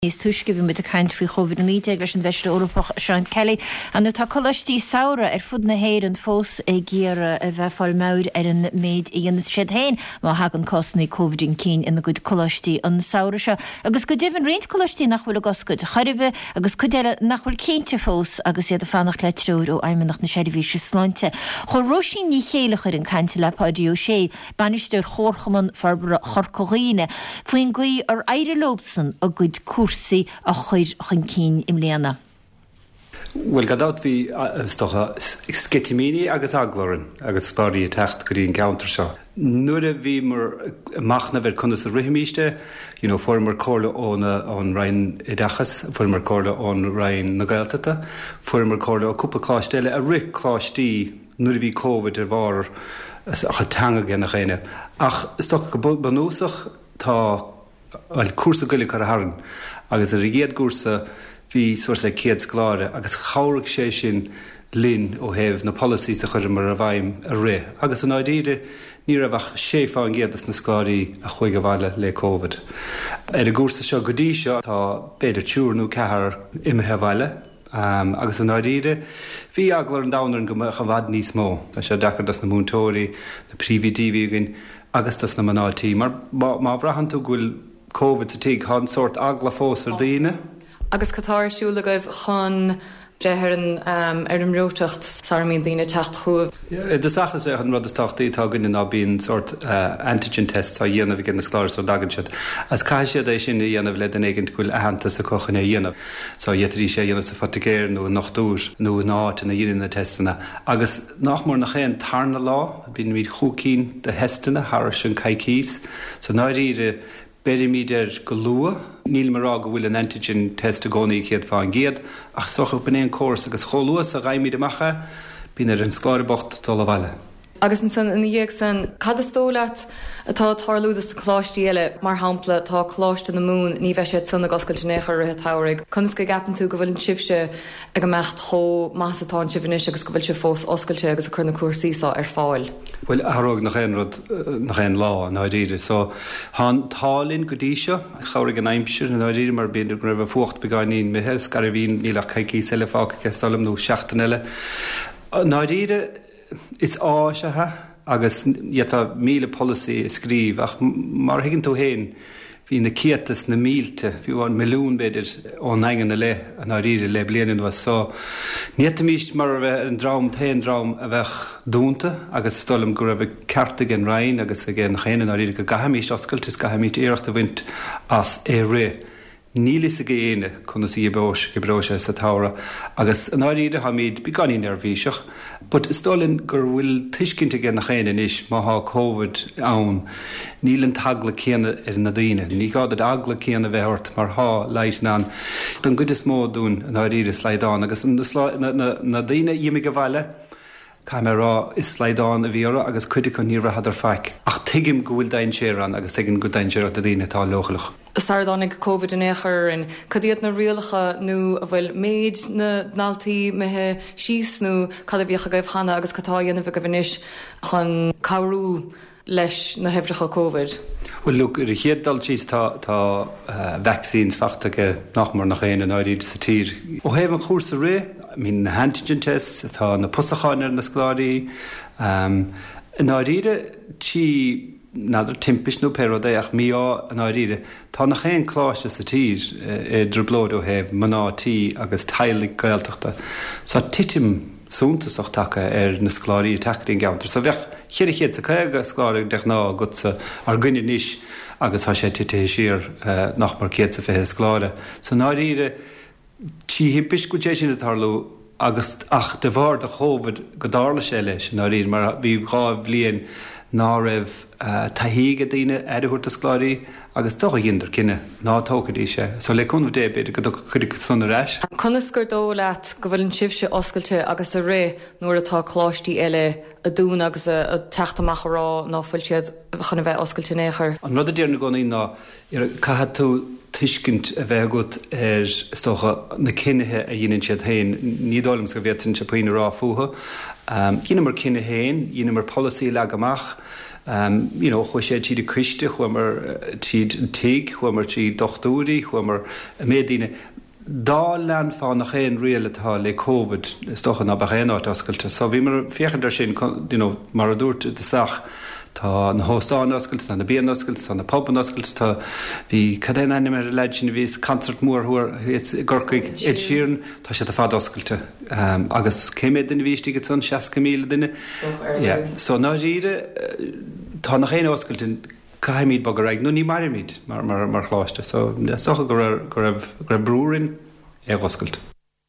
Is tuisce bhí mit a caint fao COVID-19 leis an bheiste Europach Sean Kelly an tá colistí saora fud na héir an fós géire a bheith fáil maud an méid dhéana siad hain má hagan cosnaí COVID-19 ina gud colistí an saora se. Agus go dibhann riint colistí nachhfuil a goscud charibe agus cudéile nachhfuil cénte fós agus iad a fannach le trúr ó aimimeach na séidirhí se sláinte. Chor roisín ní chéile chuir an cainte lepáidío sé banisteir chórchaman farbara chorcoghine faoin gaí ar éire lobsan a gud sí a chuir chun cín im léana. Well, gadát hí stocha sketimini agus agloran agus stáí techt go dtíon counter seo. Nuair a bhí mar machna bheith chun a rihimíiste, formar cóla ón rain idachas, formar cóla ón rain na Gaeltachta, formar cóla ó cúpla cláisteile a rith cláistí nuair a bhí COVID ar bhar a chatanga gan na chéine. Ach stocha go banúsach tá al cuasa goile ar a haran agus a rigéad gúrsa hí suirsa céad scláire agus chairg sé sin linn ó hebh na policy a chuir mar a bhaim a ré. Agus an áidíide ní a bheith sé fáin géadas na scláirí a chuig a bhaile le COVID. A gúrsa seo go dtí seo tá beidir túrnú cethar imethe bhaile agus an áidíide hí aglar an dánar go a bhad níos mó. Tá sé dechar das na múntóirí, na prívidíhígin agus das na manátí. Mar má bhrahan tú gúil COVID tíigh há sort agla fós ar daoine. Agus catáir siúla goibh chun breithir ar an róteacht sarmíon daoine techt chuamh. De sachas an rud is táchtaí tá gine ná bíon sort antigen test a dhéanamh gin na scláir so dagan siad. As caiisiad é sin dhéanamh le den éigen gúil ahananta sa cochan é dhéanamh. So dhétarí sé dhéanamh sa fatigéir nó nachtúr nó náit na dhéanana testana. Agus nachmór nach chéan tarna lá, bíon míad chúcín de hestana, thar sin caicís. So náiríre Berimíidir go lua, níl marrá go bhfuil an antigen test a gcónaí chéad fáin géad, ach socha b'néon córas agus chóluas a ghaimíad amacha, bín ar an scláirbocht dul a bhaile. Agus in dhéag san cad a stólaat atá tarlúdas sa cláistí eile mar hampla tá cláiste na mún ní bheith sé sunna goscailte néchar ruthe táirigh. Conas go gapan tú go bhfuil an sibse ag mecht thó másatá sibhanis agus go bhfuil sé fós oscailte agus a chur na cuasaíá ar fáil. Well, athróg nach éon lá an áidíre. So há tálinn go dtí seo, chairigh an aimsir an áidíre mar bíon go raibh fucht begáinín mithes, gar a bhíon nílach caicís eile fáca ceálam nó seachtain eile. An áidíre is áisethe agus iadtá míle policy scríb ach mar higann tú héin hí na cétas na mílte hí bháin milliún beidir ón aigeanna le an áidíre le blianaan was so níta míist mar a bheith an drám taon drám a bheith dúnta agus stolam go raibh cearta gan rain agus a gin chéanaan áidíre go gahamíist oscailt is gahamícht éireachta bhaint as é ré. Nílis a géine chun í bróise sa tára agus an áíide ha míad beganí nervhíiseach, but stolinn gur bhfuil tuiscinnte gin nach chéine is má há COVID ann nílann tagla céanna ar na daine. Ní gád agla céanna bheithirt mar há leis ná don go is mó dún an áíide sláidán agus na daine dhéime go bhile Camerará is sláidán a bhíora agus chuide chun níomh hadar feic. Ach tuigim go bhfuil dain séran agus tuigim go dain sérat a daine tá lochalach. Sardánig COVID in éair an cadíad na rialacha nó a bhfuil méid na naltaí methe síos nó cad a bhíocha gaibh chana agus catáíanana bh go bhanis chun cabhrú leis na hebhreacha COVID. Well, look, ar chéaddal síos tá vaccines fachtacha nachmór nach chéana an áiríide sa tír. Ó hebh an chósa ré, mín na antigen test, tá na posacháinar na scláirí. An áiríide tí nadidir timpis nó perodé ach míá an áiríide. Tá nach chéan cláiste sa tír droblód ó hebh manátí agus tailig Gaeltachta. Sa titim súntasach tacha ar na scláirí tachaí gaantar. Sa bheith chéad sa chéige scláir de ná gutsa ar gine níis agus há sé tithe sír nach mar céad sa fithe scláire. So náiríide tí himpis go dé sin a tarlú agus ach de bhar de chóvid go dála sé leis náiríide mar bhí gá bblion ná raibh taíige daine éidirúirt a scláirí agus tó dhéidir cinenne nátógadí sé. So le chun dé beidir go chuidir sunna reis. Conas gur dó leat go bhfuil an sibse oscailte agus a ré nuair atá cláistí eile a dún agus a teachtamach rá náfuil siad chuna bheith oscailte néair. An rud a déarna gcónaí ná caithe tú tuiscint a bheith agat ar stocha na cinnethe a dhéanann siad hain. Ní dólamm go bhétain se puoine rá fuatha. Dhéanamh mar cinenne hain, dhéanamh mar policy le amach. chu sé tíad a cuiiste chuimar tíad an taig chuimar tí dochtúí chuimar médíine dá lean fá nach chéan rialatá le COVID is dochan na bagéáit oscailte, so bhí mar fiochantar sin mar a dúirt de sach tá na hóstáin oscailt, tá na bíon oscailt, tá na poban oscailt, tá bhí cadéan animar leid sin bhís concert mórthúir gurcaig Ed Sheeran tá sé a fád oscailte agus céimiid in bhístíige tún 60 míle duine. So ná díre tá nach chéan oscailtin caiimiid bag raig, nó ní marimid mar chláiste, so socha go raibh brúrin ag oscailt.